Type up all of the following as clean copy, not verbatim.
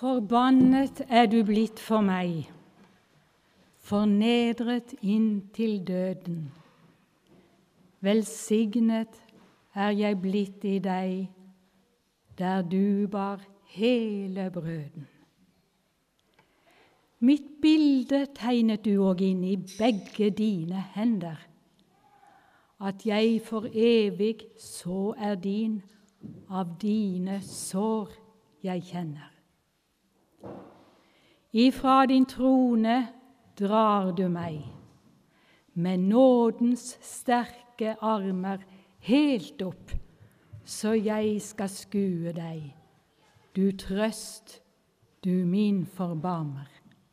Forbannet er du blitt for meg, fornedret inn til døden. Velsignet er jeg blitt i deg, der du bar hele brøden. Mitt bilde tegnet du og inn i begge dine hender, at jeg for evig så er din, av dine sår jeg kjenner. Ifra din trone drar du meg, med nådens sterke armer helt opp, så jeg skal skue deg, du trøst, du min forbarmer.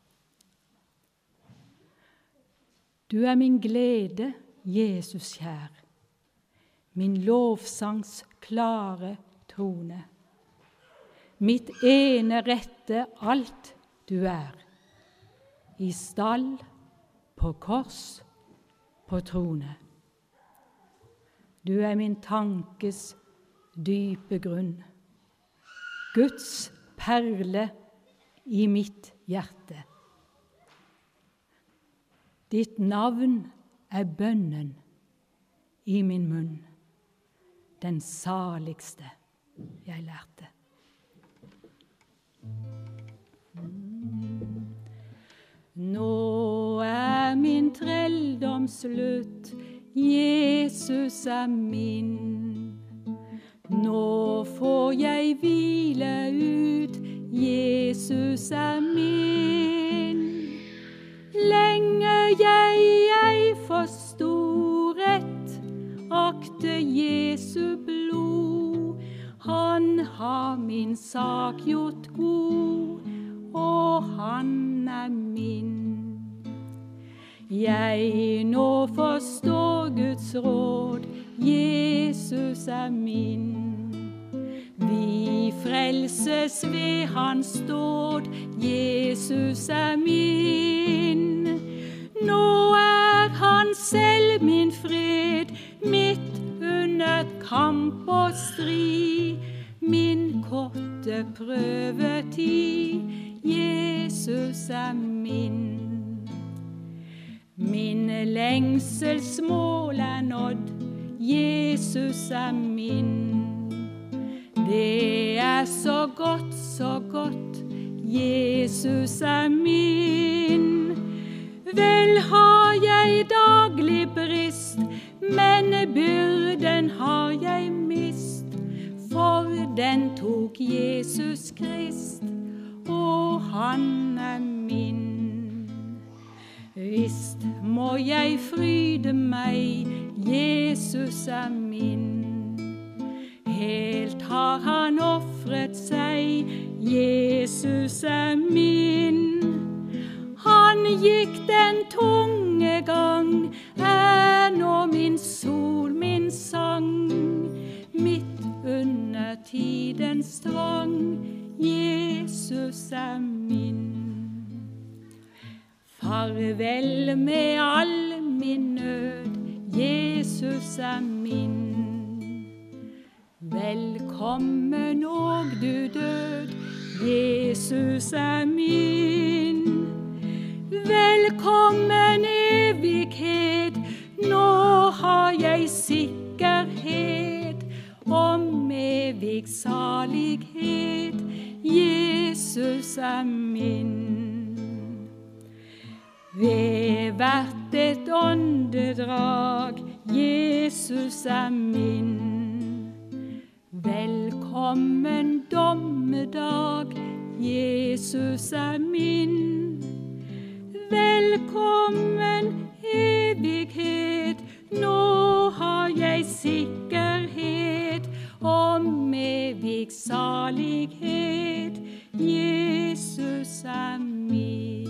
Du er min glede, Jesus kjær, min lovsangs klare tone, mitt ene rette alt du er, i stall, på kors, på trone. Du er min tankes dype grunn, Guds perle i mitt hjerte. Ditt navn er bønnen i min munn, den saligste jeg lærte. Nå er min trelldom slutt, Jesus er min. Nå får jeg hvile ut, Jesus er min. Lenge jeg forstod rett, akte Jesu blod. Han har min sak gjort god, og han er min. Jeg nå forstår Guds råd, Jesus er min. Vi frelses ved hans dåd, Jesus er min. Nå er han selv min fred, midt under kamp og strid. Min korte prøvetid, Jesus er min. Min lengselsmål er nådd, Jesus er min. Det er så godt, Jesus er min. Vel har jeg daglig brist, men byrden har jeg mist, for den tok Jesus Krist, og han er min. Visst må jeg fryde meg, Jesus er min. Helt har han offret seg, Jesus er min. Han gikk den tunge gang, er nå min sol, min sang. Midt under tidens tvang, Jesus er min. Farvel med all min nød, Jesus er min. Velkommen og du død, Jesus er min. Velkommen evighet, nå har jeg sikkerhet om evig salighet, Jesus er min. Ved hvert et åndedrag, Jesus er min. Velkommen dommedag, Jesus er min. Velkommen evighet, nå har jeg sikkerhet om evig salighet, Jesus er min.